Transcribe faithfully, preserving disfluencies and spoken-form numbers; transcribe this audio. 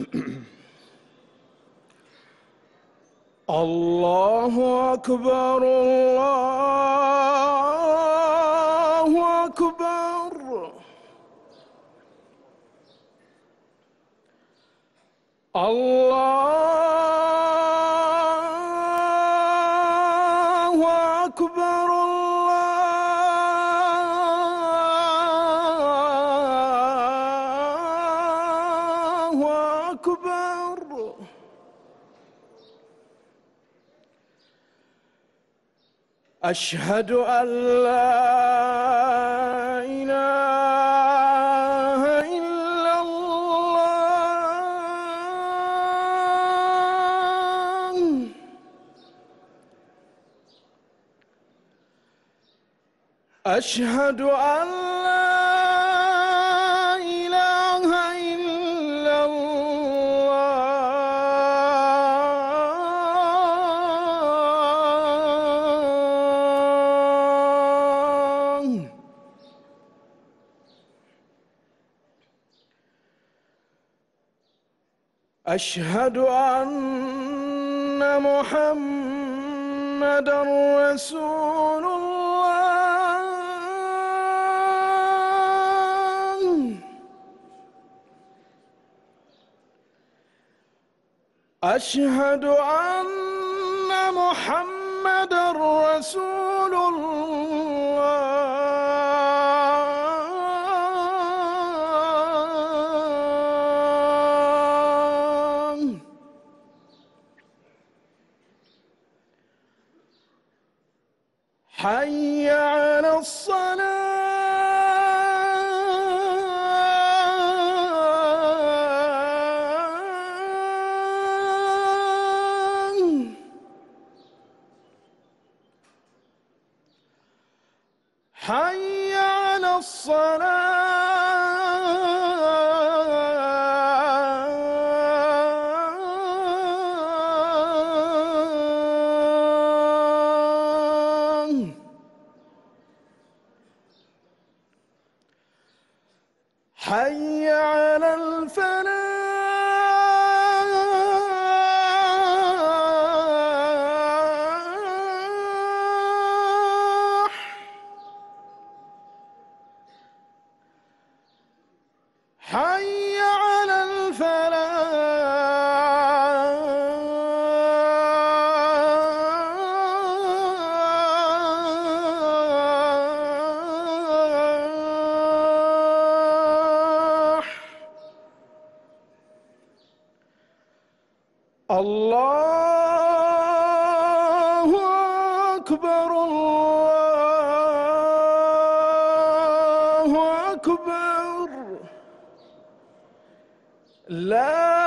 الله أكبر الله أكبر. الله أكبر الله أكبر. أشهد أن لا إله إلا الله. أشهد أن لا إله إلا الله. أشهد أن محمدًا رسول الله. أشهد أن محمدًا رسول الله. حي على الصلاة. حي على الصلاة. حي على الفلاح. حي على الفلاح. الله أكبر الله أكبر. لا